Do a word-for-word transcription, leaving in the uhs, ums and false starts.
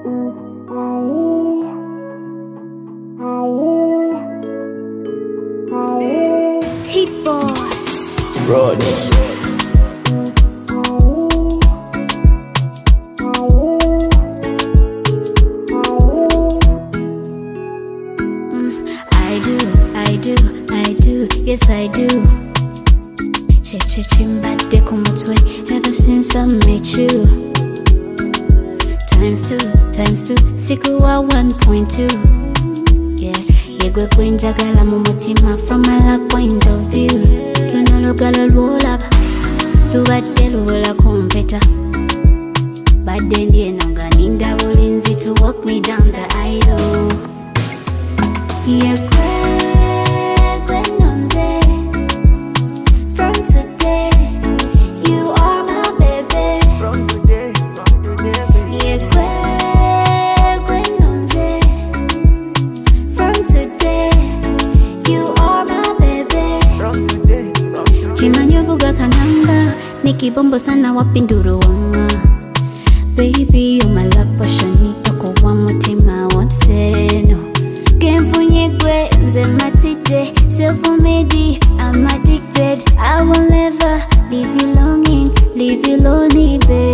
Hit Boss Rodney. I do, I do, I do, yes I do. Che che chimbate kumutwe ever since I met you. Times two, times two, sikuwa one point two. Yeah, yegwe kwenjagala mu mutima from a love point of view. Luno lugalo lwolaba, lubadde luwola kumpeta. Badde ndieno nga ninda bulinzi to walk me down the aisle. Yeah, kwe, kwe nonze. From today, you are my baby. From today, from today, Yeah, kwe, kwe nonze. From today, you are my baby. from today, from today. Chimanyo vuga kanamba, nikibombo sana wapinduru wama. Baby, you my love potion, nitoko wa mutima wonse no. Kenfunye gwe nze matide, self-made, I'm addicted. I will never leave you longing, leave you lonely, baby.